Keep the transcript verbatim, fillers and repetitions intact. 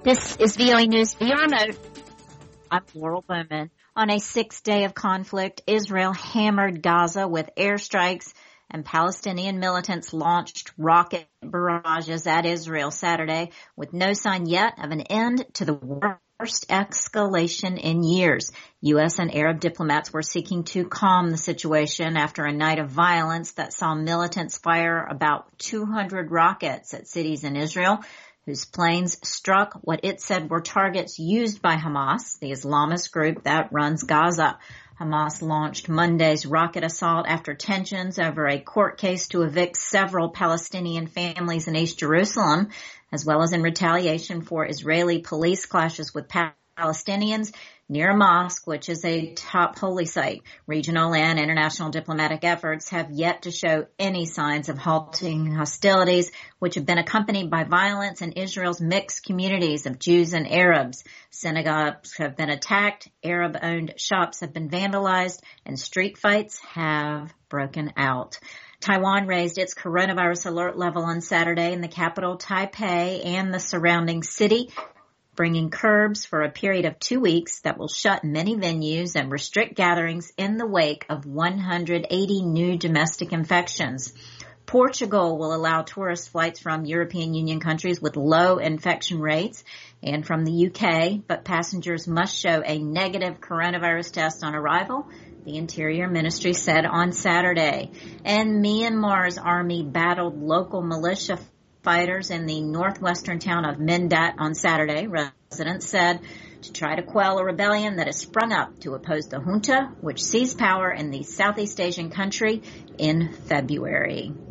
This is V O A News V R Mode. I'm Laurel Bowman. On a sixth day of conflict, Israel hammered Gaza with airstrikes, and Palestinian militants launched rocket barrages at Israel Saturday, with no sign yet of an end to the worst escalation in years. U S and Arab diplomats were seeking to calm the situation after a night of violence that saw militants fire about two hundred rockets at cities in Israel, whose planes struck what it said were targets used by Hamas, the Islamist group that runs Gaza. Hamas launched Monday's rocket assault after tensions over a court case to evict several Palestinian families in East Jerusalem, as well as in retaliation for Israeli police clashes with Palestinians near a mosque, which is a top holy site. Regional and international diplomatic efforts have yet to show any signs of halting hostilities, which have been accompanied by violence in Israel's mixed communities of Jews and Arabs. Synagogues have been attacked, Arab-owned shops have been vandalized, and street fights have broken out. Taiwan raised its coronavirus alert level on Saturday in the capital, Taipei, and the surrounding city, bringing curbs for a period of two weeks that will shut many venues and restrict gatherings in the wake of one hundred eighty new domestic infections. Portugal will allow tourist flights from European Union countries with low infection rates and from the U K, but passengers must show a negative coronavirus test on arrival, the Interior Ministry said on Saturday. And Myanmar's army battled local militia fighters in the northwestern town of Mindat on Saturday, residents said, to try to quell a rebellion that has sprung up to oppose the junta, which seized power in the Southeast Asian country in February.